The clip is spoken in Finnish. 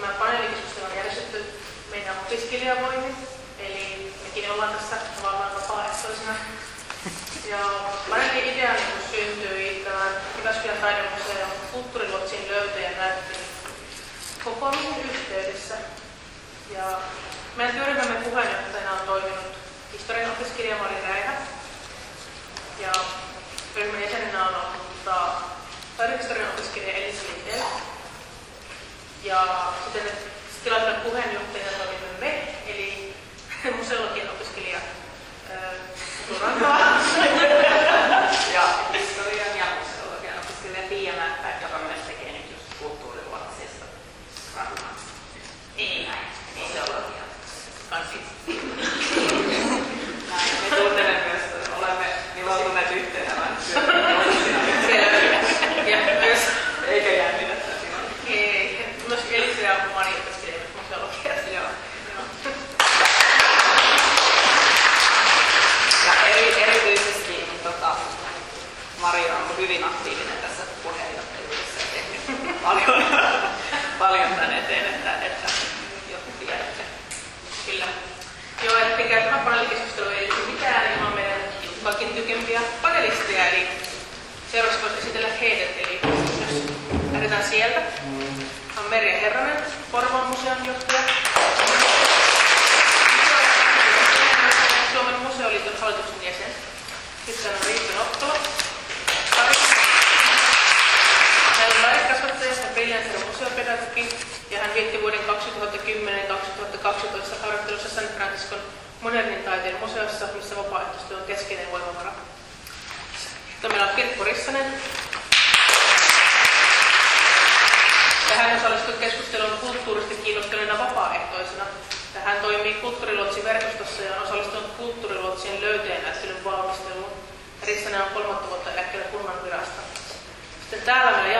tämä paneelikeskustelu on järjestetty meidän opiskelijavoimin, eli mekin ollaan tässä tavallaan vapaaehtoisena. Ja paneelin idea syntyi tämän Jyväskylän taidemuseon kulttuuriluotsin löytöjen näyttelyn kokoamisen yhteydessä. Ja meidän työryhmämme puheenjohtajana on toiminut historian opiskelija Mari Räihä. Ja ryhmän jäsenenä on ollut taidehistorian opiskelija Elisa Lindell. Ja sitten tilaisuuden puheenjohtajana toimimme me, eli museologian opiskelija Turankaa. Ja historian ja museologian opiskelija Pia Mäppä, joka myös tekee nyt just kulttuuriluotsista rahmaa. Ei näin, museologia. Näin, me tunnemme myös, olemme nivoutuneet yhteen tämän ja myös, eikä jännitä sinun. Ei, myös Elisa ja Mari opiskelee myös museologiasta. Joo. Ja erityisesti Mari on ollut hyvin aktiivinen tässä puheenjohtajuudessa ja tehnyt paljon tämän eteen, että joku tiedätte. Kyllä. Joo, että mikä tämä paneelikeskustelu ei ole mitään ilman meidän kaikkein tykempiä panelisteja, eli seuraavaksi voisi esitellä heidät, eli jos lähdetään sieltä. On Merja Herranen, Porvoon museon johtaja. Suomen museoliiton hallituksen jäsen. Sitten on Riitta Nokkola. Hän on taidekasvattaja ja freelancer museopedagogi, ja hän vietti vuoden 2010-2012 harjoittelussa San Franciscon modernin taiteen museossa, missä vapaaehtoistyö on keskeinen voimavara. Sitten meillä on Pirkko Rissanen. Ja hän osallistui keskusteluun kulttuurista kiinnostuneena vapaaehtoisena. Ja hän toimii Kulttuuriluotsi-verkostossa ja on osallistunut Kulttuuriluotsien löytöjen näyttelyn valmisteluun. Rissanen on 3 vuotta eläkkeellä kunnan virasta. Sitten täällä meillä